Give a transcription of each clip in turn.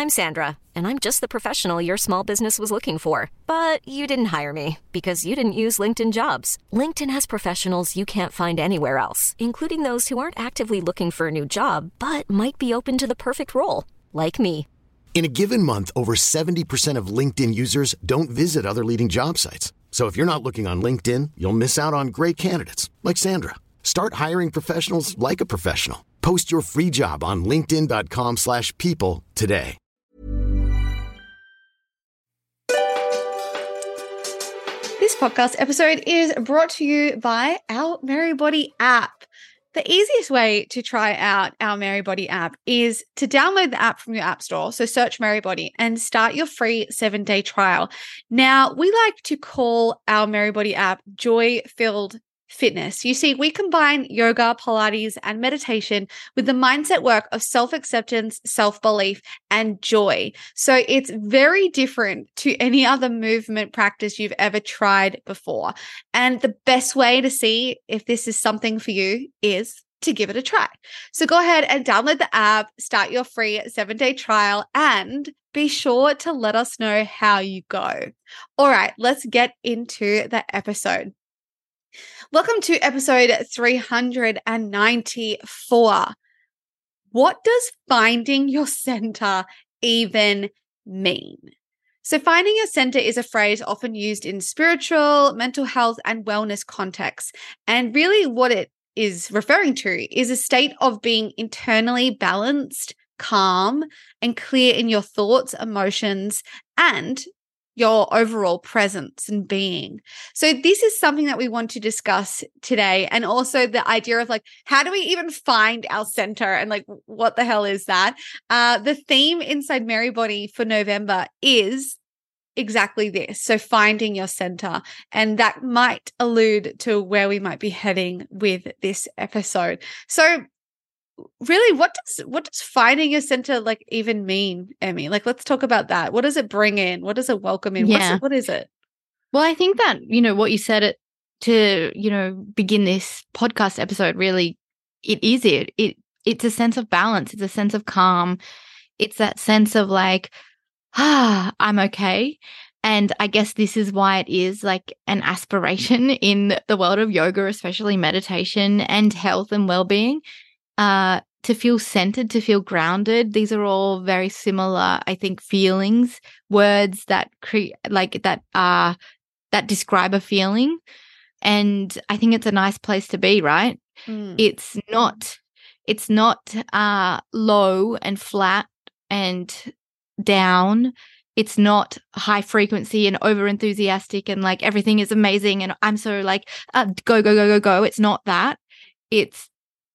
I'm Sandra, and I'm just the professional your small business was looking for. But you didn't hire me because you didn't use LinkedIn Jobs. LinkedIn has professionals you can't find anywhere else, including those who aren't actively looking for a new job, but might be open to the perfect role, like me. In a given month, over 70% of LinkedIn users don't visit other leading job sites. So if you're not looking on LinkedIn, you'll miss out on great candidates like Sandra. Start hiring professionals like a professional. Post your free job on linkedin.com/people today. This podcast episode is brought to you by our Merrybody app. The easiest way to try out our Merrybody app is to download the app from your app store. So search Merrybody and start your free 7-day trial. Now, we like to call our Merrybody app joy-filled fitness. You see, we combine yoga, Pilates, and meditation with the mindset work of self-acceptance, self-belief, and joy. So it's very different to any other movement practice you've ever tried before. And the best way to see if this is something for you is to give it a try. So go ahead and download the app, start your free 7-day trial, and be sure to let us know how you go. All right, let's get into the episode. Welcome to episode 394. What does finding your center even mean? So finding your center is a phrase often used in spiritual, mental health, and wellness contexts. And really what it is referring to is a state of being internally balanced, calm, and clear in your thoughts, emotions, and your overall presence and being. So this is something that we want to discuss today. And also the idea of like, how do we even find our center? And like, what the hell is that? The theme inside Merrybody for November is exactly this. So finding your center. And that might allude to where we might be heading with this episode. So really, what does finding your center like even mean, Emmy? Like, let's talk about that. What does it bring in? What does it welcome in? Yeah. What is it? Well, I think that, what you said it to, begin this podcast episode, really, it's a sense of balance. It's a sense of calm. It's that sense of like, I'm okay. And I guess this is why it is like an aspiration in the world of yoga, especially meditation and health and well-being. To feel centered, to feel grounded. These are all very similar, I think, feelings, words that that describe a feeling. And I think it's a nice place to be, right? Mm. It's not low and flat and down. It's not high frequency and over enthusiastic and like everything is amazing and I'm so like go, go, go, go, go. It's not that. It's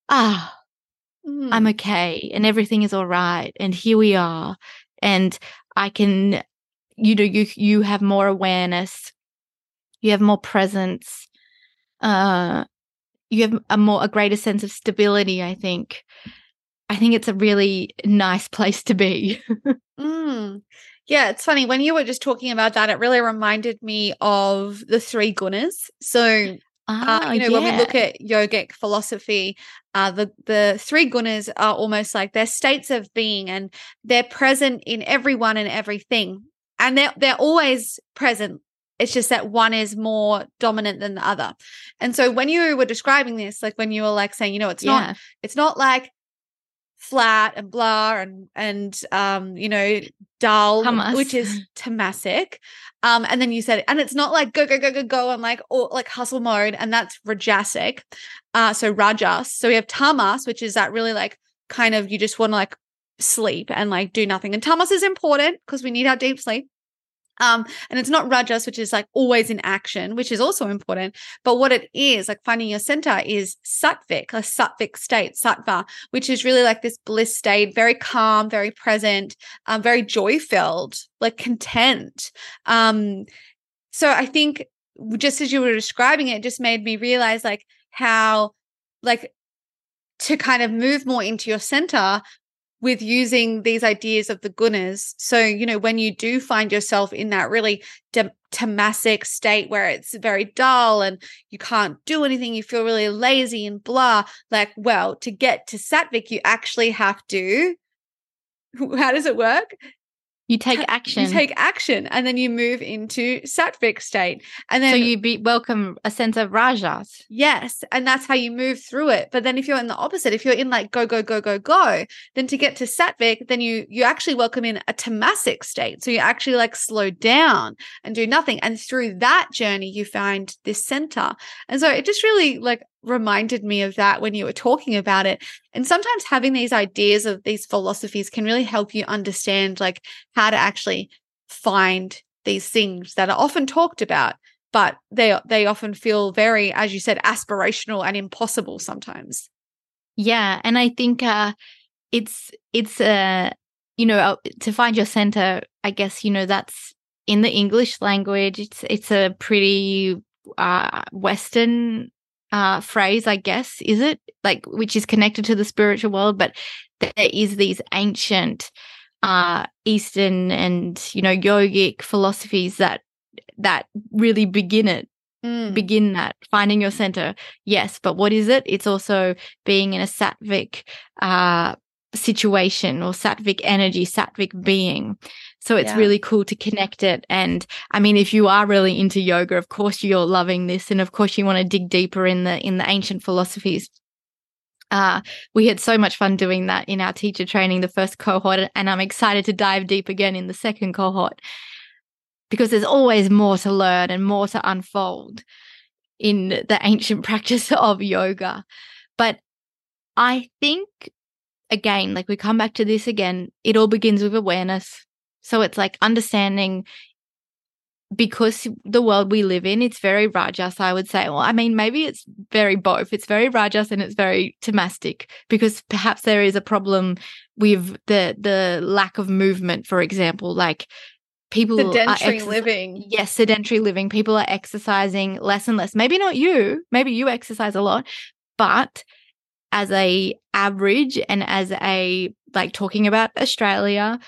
I'm okay and everything is all right and here we are and I can, you have more awareness, you have more presence, you have a greater sense of stability. I think it's a really nice place to be. Yeah, it's funny when you were just talking about that, it really reminded me of the 3 gunas. So when we look at yogic philosophy, the 3 gunas are almost like they're states of being and they're present in everyone and everything. And they're always present. It's just that one is more dominant than the other. And so when you were describing this, like when you were like saying, it's not like flat and blah and dull, Tamas. which is tamasic. And then you said, and it's not like go, go, go, go, go and like, or like hustle mode. And that's rajasic. So rajas. So we have tamas, which is that really like kind of, you just want to like sleep and like do nothing. And tamas is important because we need our deep sleep. And it's not rajas, which is like always in action, which is also important. But what it is, like finding your center is sattvic, a sattvic state, sattva, which is really like this bliss state, very calm, very present, very joy-filled, like content. So I think just as you were describing it, just made me realize like how like to kind of move more into your center with using these ideas of the gunas. So, when you do find yourself in that really tamasic state where it's very dull and you can't do anything, you feel really lazy and blah, like, well, to get to sattvic, you actually have to, how does it work? You take action. You take action, and then you move into sattvic state. And then so you welcome a sense of rajas. Yes. And that's how you move through it. But then if you're in the opposite, if you're in like go, go, go, go, go, then to get to sattvic, then you actually welcome in a tamasic state. So you actually like slow down and do nothing. And through that journey, you find this center. And so it just really like reminded me of that when you were talking about it. And sometimes having these ideas of these philosophies can really help you understand like how to actually find these things that are often talked about, but they often feel very, as you said, aspirational and impossible sometimes. Yeah, and I think it's to find your center, I guess, that's in the English language. It's a pretty Western phrase, I guess, is it? Like, which is connected to the spiritual world, but there is these ancient Eastern and yogic philosophies that really begin that finding your center. Yes, but what is it? It's also being in a sattvic situation or sattvic energy, sattvic being. So it's really cool to connect it. And I mean, if you are really into yoga, of course you're loving this, and of course you want to dig deeper in the ancient philosophies. We had so much fun doing that in our teacher training, the first cohort, and I'm excited to dive deep again in the second cohort, because there's always more to learn and more to unfold in the ancient practice of yoga. But I think, again, like we come back to this again, it all begins with awareness. So it's like understanding, because the world we live in, it's very rajas, I would say. Well, I mean, maybe it's very both. It's very rajas and it's very tamastic, because perhaps there is a problem with the lack of movement, for example, like people sedentary living. Yes, sedentary living. People are exercising less and less. Maybe not you. Maybe you exercise a lot, but as a average and as a, like, talking about Australia,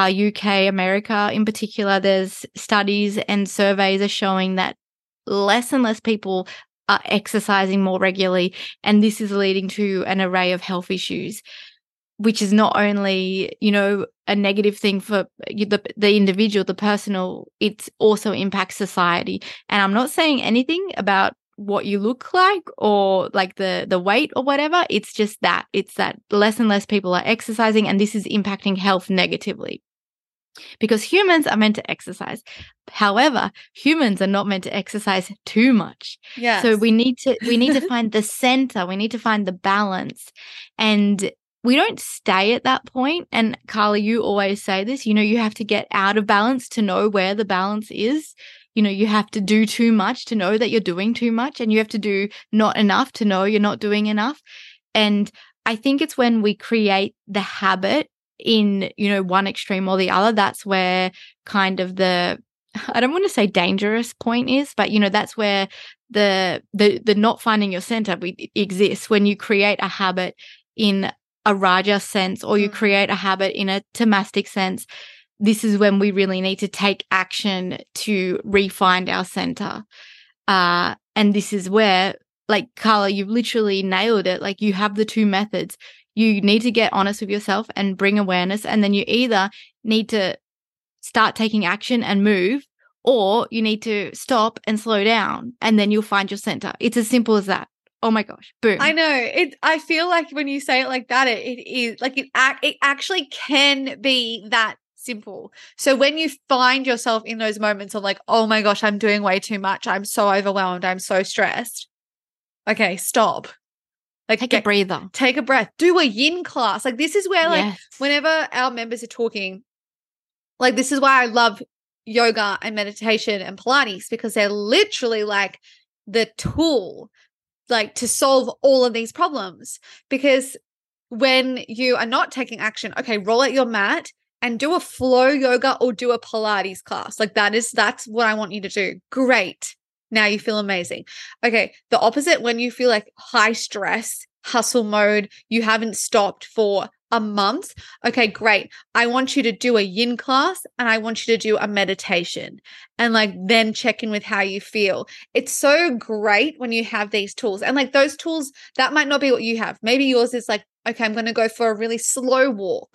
UK, America in particular, there's studies and surveys are showing that less and less people are exercising more regularly. And this is leading to an array of health issues, which is not only, a negative thing for the individual, the personal, it also impacts society. And I'm not saying anything about what you look like or like the weight or whatever. It's just that less and less people are exercising, and this is impacting health negatively, because humans are meant to exercise. However, humans are not meant to exercise too much. Yes. So we need to find the center. We need to find the balance, and we don't stay at that point. And Carla, you always say this, you have to get out of balance to know where the balance is. You have to do too much to know that you're doing too much, and you have to do not enough to know you're not doing enough. And I think it's when we create the habit in, one extreme or the other, that's where kind of I don't want to say dangerous point is, but, that's where the not finding your center exists, when you create a habit in a raja sense, or you create a habit in a tamastic sense. This is when we really need to take action to re-find our center. And this is where, like, Carla, you've literally nailed it. Like, you have the two methods. You need to get honest with yourself and bring awareness. And then you either need to start taking action and move, or you need to stop and slow down, and then you'll find your center. It's as simple as that. Oh my gosh. Boom. I know. I feel like when you say it like that, it is like it actually can be that simple. So when you find yourself in those moments of like, oh my gosh, I'm doing way too much, I'm so overwhelmed, I'm so stressed. Okay, stop. Like, take a breather. Take a breath. Do a yin class. Like, this is where, like, yes. whenever our members are talking, like, this is why I love yoga and meditation and Pilates, because they're literally like the tool, like, to solve all of these problems. Because when you are not taking action, okay, roll out your mat and do a flow yoga or do a Pilates class. Like, that's what I want you to do. Great. Now you feel amazing. Okay. The opposite, when you feel like high stress, hustle mode, you haven't stopped for a month. Okay, great. I want you to do a yin class, and I want you to do a meditation, and like then check in with how you feel. It's so great when you have these tools, and like those tools, that might not be what you have. Maybe yours is like, okay, I'm going to go for a really slow walk.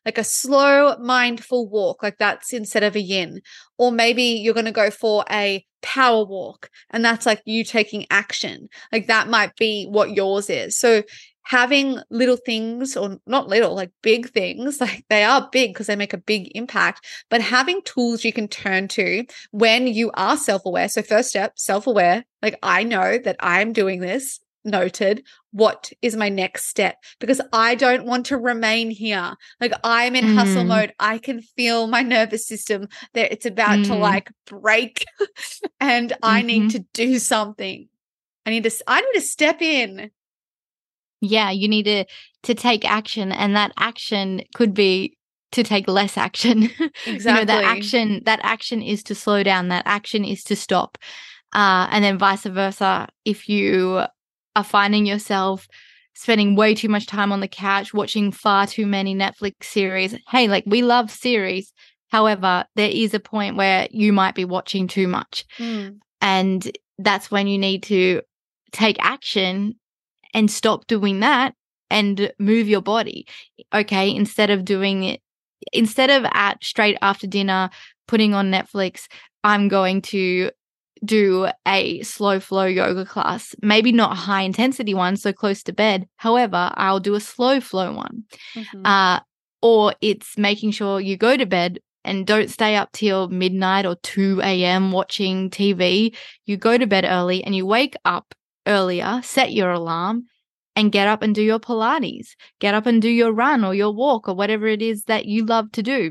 like a slow, mindful walk, like that's instead of a yin. Or maybe you're going to go for a power walk, and that's like you taking action. Like that might be what yours is. So having little things, or not little, like big things, like they are big because they make a big impact, but having tools you can turn to when you are self-aware. So first step, self-aware, like I know that I'm doing this, noted. What is my next step? Because I don't want to remain here. Like I'm in hustle mode. I can feel my nervous system that it's about to like break and I need to do something. I need to step in. Yeah, you need to take action, and that action could be to take less action. Exactly. That action is to slow down. That action is to stop. And then vice versa. If you are finding yourself spending way too much time on the couch, watching far too many Netflix series. Hey, like we love series. However, there is a point where you might be watching too much. And that's when you need to take action and stop doing that and move your body. Okay, instead of at straight after dinner, putting on Netflix, I'm going to do a slow flow yoga class, maybe not a high intensity one, so close to bed. However, I'll do a slow flow one. Or it's making sure you go to bed and don't stay up till midnight or 2 a.m. watching TV. You go to bed early and you wake up earlier, set your alarm, and get up and do your Pilates. Get up and do your run or your walk or whatever it is that you love to do.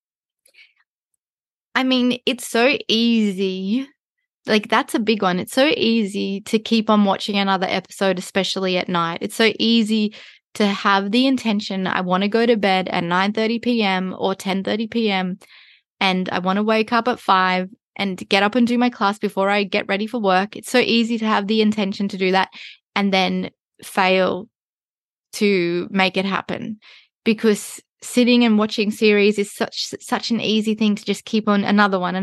I mean, it's so easy. Like, that's a big one. It's so easy to keep on watching another episode, especially at night. It's so easy to have the intention, I want to go to bed at 9:30 p.m. or 10:30 p.m. and I want to wake up at 5 and get up and do my class before I get ready for work. It's so easy to have the intention to do that and then fail to make it happen, because sitting and watching series is such an easy thing to just keep on another one.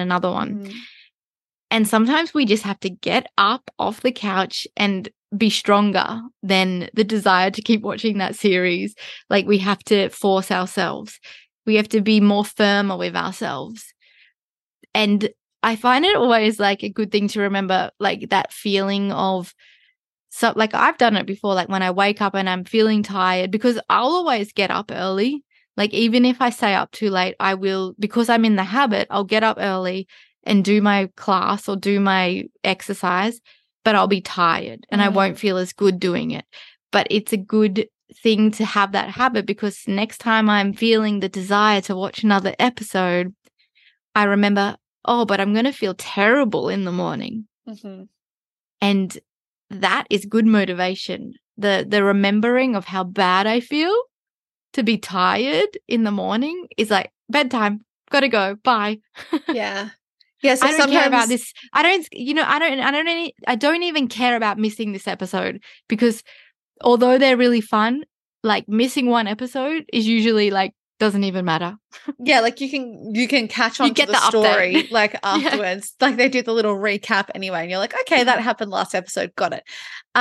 And sometimes we just have to get up off the couch and be stronger than the desire to keep watching that series. Like, we have to force ourselves. We have to be more firmer with ourselves. And I find it always like a good thing to remember, like that feeling of, so like I've done it before, like when I wake up and I'm feeling tired, because I'll always get up early. Like even if I stay up too late, I will, because I'm in the habit, I'll get up early and do my class or do my exercise, but I'll be tired and I won't feel as good doing it. But it's a good thing to have that habit, because next time I'm feeling the desire to watch another episode, I remember, oh, but I'm going to feel terrible in the morning. And that is good motivation. The remembering of how bad I feel to be tired in the morning is like, bedtime, gotta go, bye. Yeah, so I don't care about this. I don't even care about missing this episode, because although they're really fun, like missing one episode is usually like doesn't even matter. Yeah, like you can catch on to the story like afterwards. Like they do the little recap anyway, and you're like, okay, that happened last episode, got it.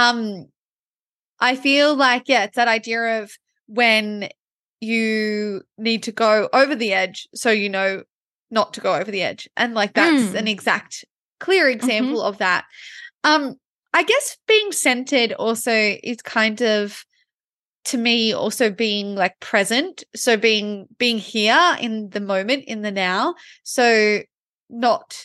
I feel like, yeah, it's that idea of when you need to go over the edge, so you know not to go over the edge. And like that's an exact clear example of that. I guess being centered also is kind of, to me, also being like present. So being here in the moment, in the now. So not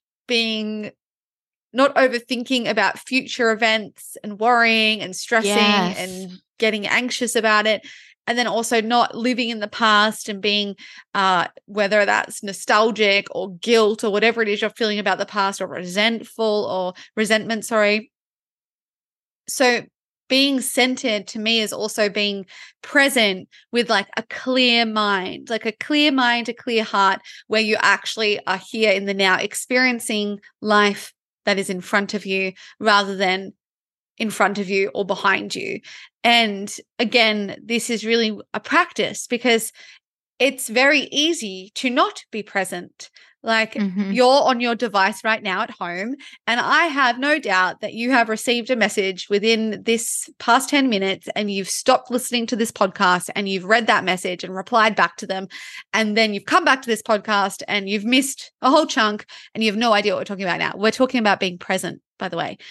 overthinking about future events and worrying and stressing and getting anxious about it. And then also not living in the past and being, whether that's nostalgic or guilt or whatever it is you're feeling about the past, or resentment, sorry. So being centered to me is also being present with like a clear mind, a clear heart, where you actually are here in the now, experiencing life that is in front of you rather than in front of you or behind you. And again, this is really a practice, because it's very easy to not be present. Like Mhm. you're on your device right now at home, and I have no doubt that you have received a message within this past 10 minutes and you've stopped listening to this podcast and you've read that message and replied back to them. And then you've come back to this podcast and you've missed a whole chunk and you have no idea what we're talking about now. We're talking about being present, by the way.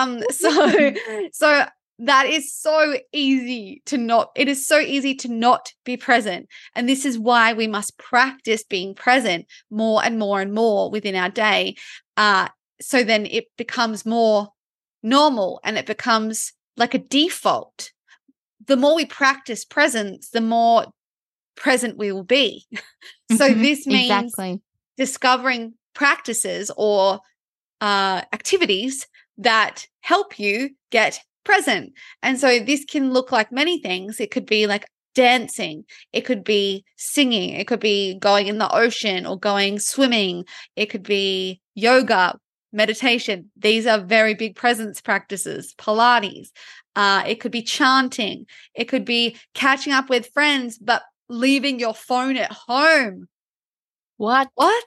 So that is so easy to not, it is so easy to not be present. And this is why we must practice being present more and more and more within our day. So then it becomes more normal and it becomes like a default. The more we practice presence, the more present we will be. So this means Exactly. discovering practices or activities that help you get present. And so this can look like many things. It could be like dancing. It could be singing. It could be going in the ocean or going swimming. It could be yoga, meditation. These are very big presence practices. Pilates. It could be chanting. It could be catching up with friends, but leaving your phone at home. What?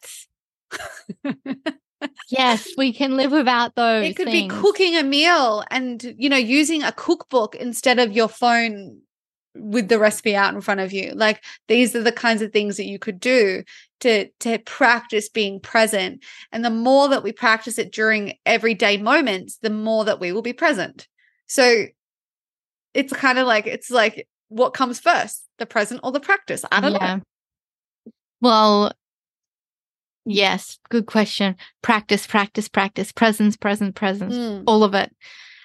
Yes, we can live without those It could things. be cooking a meal and, using a cookbook instead of your phone with the recipe out in front of you. Like these are the kinds of things that you could do to practice being present. And the more that we practice it during everyday moments, the more that we will be present. So it's kind of like, it's like what comes first, the present or the practice? I don't know. Well, yes, good question. Practice, practice, practice, presence, all of it.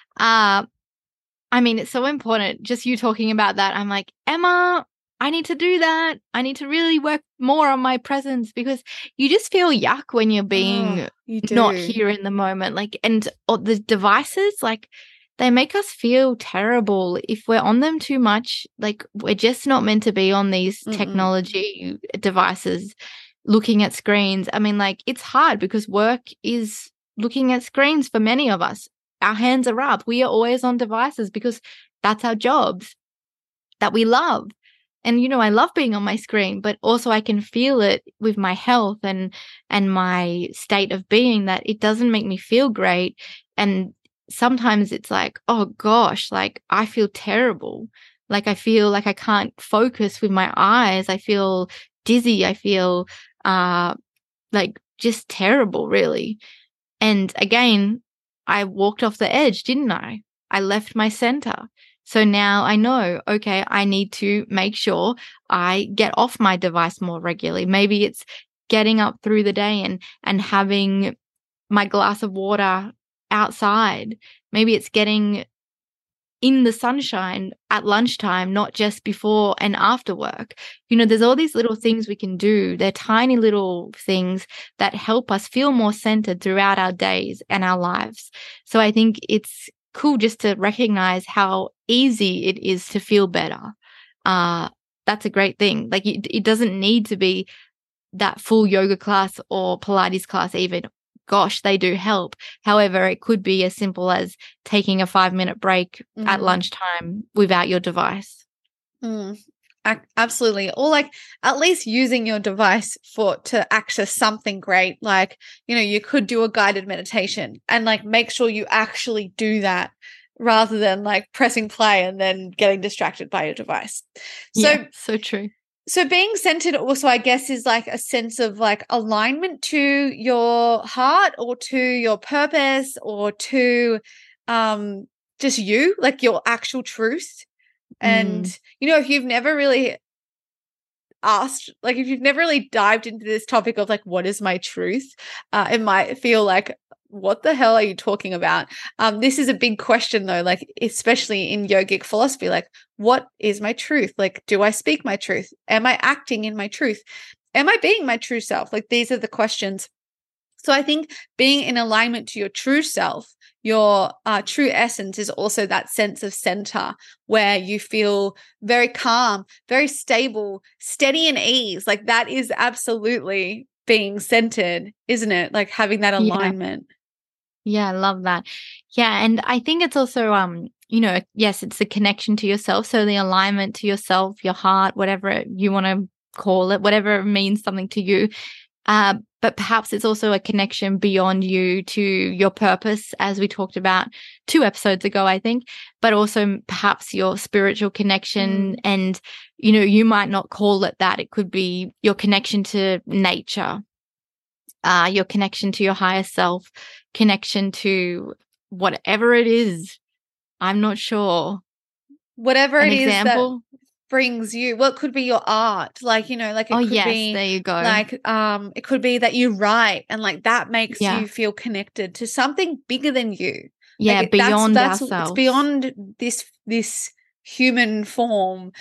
I mean, it's so important. Just you talking about that, I'm like, Emma, I need to do that. I need to really work more on my presence, because you just feel yuck when you're being not here in the moment. Like, and the devices, like, they make us feel terrible if we're on them too much. Like, we're just not meant to be on these technology devices, looking at screens. I mean, like, it's hard because work is looking at screens for many of us. Our hands are up. We are always on devices because that's our jobs that we love. And, I love being on my screen, but also I can feel it with my health and my state of being, that it doesn't make me feel great. And sometimes it's like, oh gosh, like I feel terrible. Like I feel like I can't focus with my eyes. I feel dizzy. I feel like just terrible, really. And again, I walked off the edge, didn't I? I left my center. So now I know, okay, I need to make sure I get off my device more regularly. Maybe it's getting up through the day and having my glass of water outside. Maybe it's getting in the sunshine at lunchtime, not just before and after work. There's all these little things we can do. They're tiny little things that help us feel more centered throughout our days and our lives. So I think it's cool just to recognize how easy it is to feel better. That's a great thing. Like it doesn't need to be that full yoga class or Pilates class even. Gosh, they do help. However, it could be as simple as taking a 5-minute break at lunchtime without your device. Absolutely. Or like at least using your device to access something great. Like, you could do a guided meditation and like make sure you actually do that rather than like pressing play and then getting distracted by your device. So true. So being centered also, I guess, is like a sense of like alignment to your heart or to your purpose or to just you, like your actual truth. And, if you've never really asked, like if you've never really dived into this topic of like, what is my truth? It might feel like, what the hell are you talking about? This is a big question though, like especially in yogic philosophy, like what is my truth? Like, do I speak my truth? Am I acting in my truth? Am I being my true self? Like these are the questions. So I think being in alignment to your true self, your true essence, is also that sense of center where you feel very calm, very stable, steady and ease. Like that is absolutely being centered, isn't it? Like having that alignment. Yeah, I love that. Yeah, and I think it's also yes, it's the connection to yourself. So the alignment to yourself, your heart, whatever you want to call it, whatever means something to you. But perhaps it's also a connection beyond you to your purpose, as we talked about 2 episodes ago, I think, but also perhaps your spiritual connection. And, you know, you might not call it that. It could be your connection to nature, your connection to your higher self, connection to whatever it is. I'm not sure. Whatever An it is example? that brings you, well, it could be your art, like, you know, like it Oh, could yes, be there you go. like it could be that you write and like that makes Yeah. you feel connected to something bigger than you. Yeah, Like beyond it's ourselves. beyond this human form.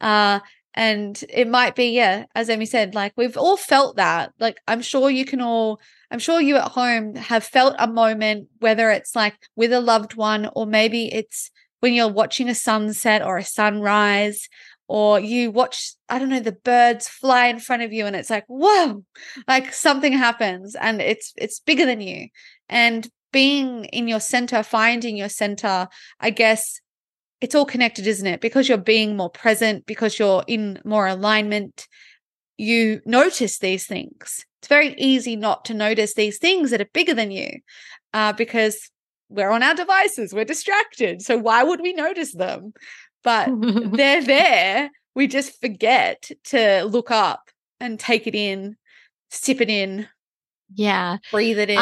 And it might be, yeah, as Emmy said, like we've all felt that. Like I'm sure you at home have felt a moment, whether it's like with a loved one, or maybe it's when you're watching a sunset or a sunrise, or you watch, I don't know, the birds fly in front of you and it's like, whoa, like something happens and it's bigger than you. And being in your center, finding your center, I guess it's all connected, isn't it? Because you're being more present, because you're in more alignment, you notice these things. It's very easy not to notice these things that are bigger than you, because we're on our devices, we're distracted. So why would we notice them? But they're there. We just forget to look up and take it in, sip it in. Yeah. Breathe it in.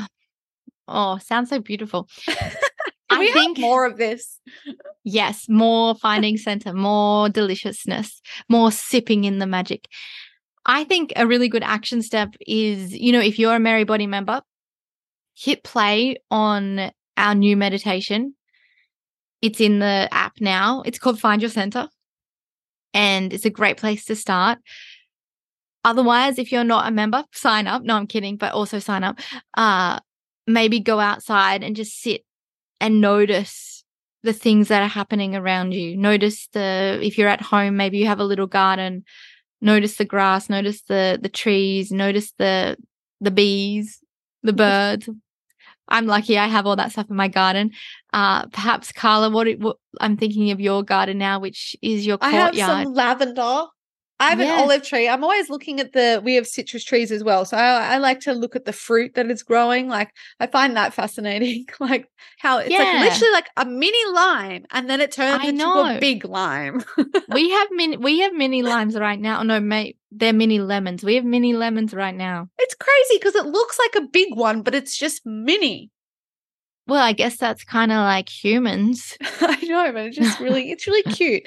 Oh, sounds so beautiful. Can we have more of this? Yes, more finding center, more deliciousness, more sipping in the magic. I think a really good action step is, you know, if you're a Merry Body member, hit play on our new meditation. It's in the app now. It's called Find Your Center, and it's a great place to start. Otherwise, if you're not a member, sign up. No, I'm kidding, but also sign up. Maybe go outside and just sit and notice the things that are happening around you. Notice if you're at home, maybe you have a little garden, notice the grass, notice the trees, notice the bees, the birds. I'm lucky I have all that stuff in my garden. Perhaps, Carla, what I'm thinking of your garden now, which is your courtyard. I have some lavender. I have an olive tree. I'm always looking at we have citrus trees as well. So I like to look at the fruit that is growing. Like I find that fascinating. Like how it's like literally like a mini lime and then it turns into a big lime. We have mini limes right now. No, mate, they're mini lemons. We have mini lemons right now. It's crazy because it looks like a big one, but it's just mini. Well, I guess that's kind of like humans. I know, but it's really cute.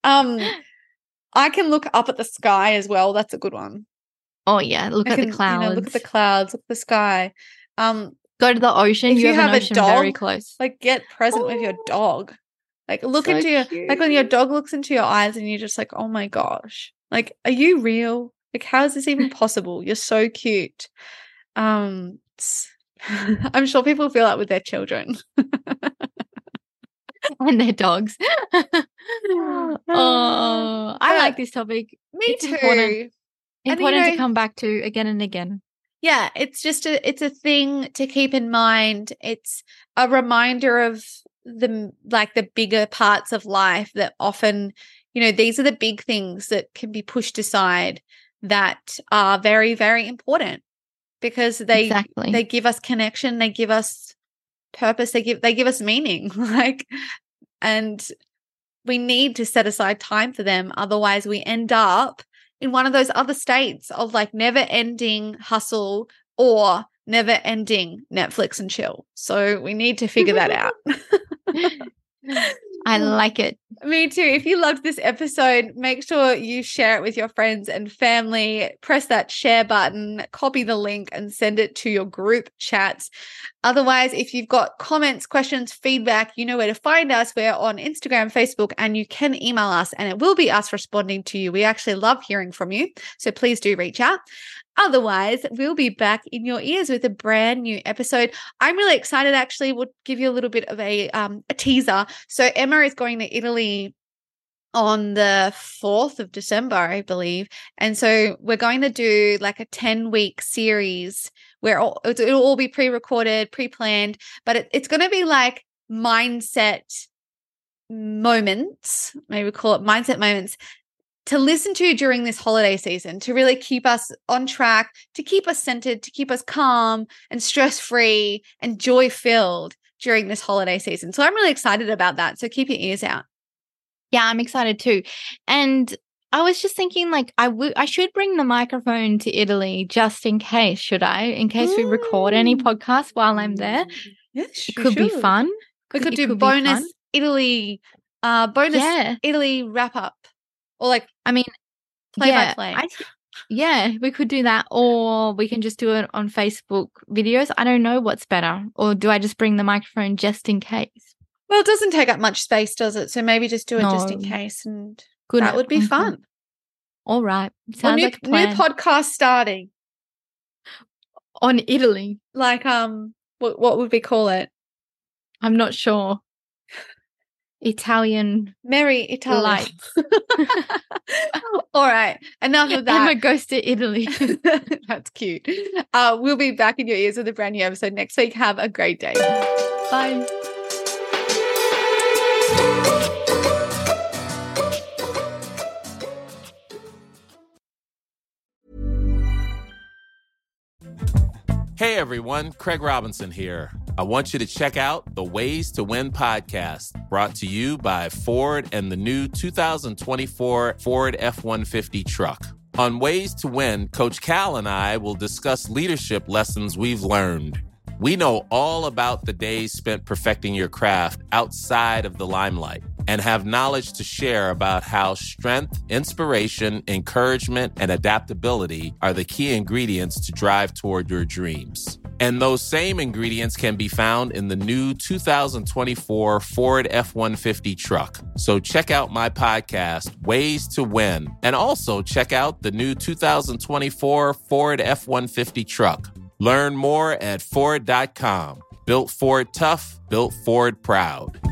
I can look up at the sky as well. That's a good one. Oh yeah, look at the clouds. You know, look at the clouds, look at the sky. Go to the ocean. If you have an ocean a dog, very close. Like get present with your dog. Like look into your like when your dog looks into your eyes and you're just like, oh my gosh, like are you real? Like how is this even possible? You're so cute. I'm sure people feel that with their children. And their dogs. Oh, I like this topic. Me too. Important to come back to again and again. Yeah, it's just it's a thing to keep in mind. It's a reminder of the bigger parts of life that often, you know, these are the big things that can be pushed aside that are very, very important because they give us connection, they give us purpose, they give us meaning, and we need to set aside time for them. Otherwise we end up in one of those other states of like never ending hustle or never ending Netflix and chill. So we need to figure that out. I like it. Me too. If you loved this episode, make sure you share it with your friends and family. Press that share button, copy the link and send it to your group chats. Otherwise, if you've got comments, questions, feedback, you know where to find us. We're on Instagram, Facebook, and you can email us and it will be us responding to you. We actually love hearing from you. So please do reach out. Otherwise, we'll be back in your ears with a brand new episode. I'm really excited, actually. We'll give you a little bit of a teaser. So Emma is going to Italy on the 4th of December, I believe. And so we're going to do like a 10-week series where it'll all be pre-recorded, pre-planned, but it's going to be like mindset moments, maybe call it mindset moments, to listen to during this holiday season to really keep us on track, to keep us centered, to keep us calm and stress-free and joy-filled during this holiday season. So I'm really excited about that. So keep your ears out. Yeah, I'm excited too. And I was just thinking, like, I should bring the microphone to Italy just in case, should I? In case we record any podcasts while I'm there. Yes, it could be fun. We could do bonus Italy, Italy wrap up, or like, I mean, play by play. Yeah, we could do that, or we can just do it on Facebook videos. I don't know what's better. Or do I just bring the microphone just in case? Well, it doesn't take up much space, does it? So maybe just do it just in case, and that would be fun. All right. Sounds like a plan. New podcast starting on Italy. Like, what would we call it? I'm not sure. Italian. Merry Italy. Lights. All right. Enough of that. Emma goes to Italy. That's cute. We'll be back in your ears with a brand new episode next week. Have a great day. Bye. Hey everyone, Craig Robinson here. I want you to check out the Ways to Win podcast, brought to you by Ford and the new 2024 Ford F-150 truck. On Ways to Win, Coach Cal and I will discuss leadership lessons we've learned. We know all about the days spent perfecting your craft outside of the limelight and have knowledge to share about how strength, inspiration, encouragement, and adaptability are the key ingredients to drive toward your dreams. And those same ingredients can be found in the new 2024 Ford F-150 truck. So check out my podcast, Ways to Win, and also check out the new 2024 Ford F-150 truck. Learn more at Ford.com. Built Ford tough, built Ford proud.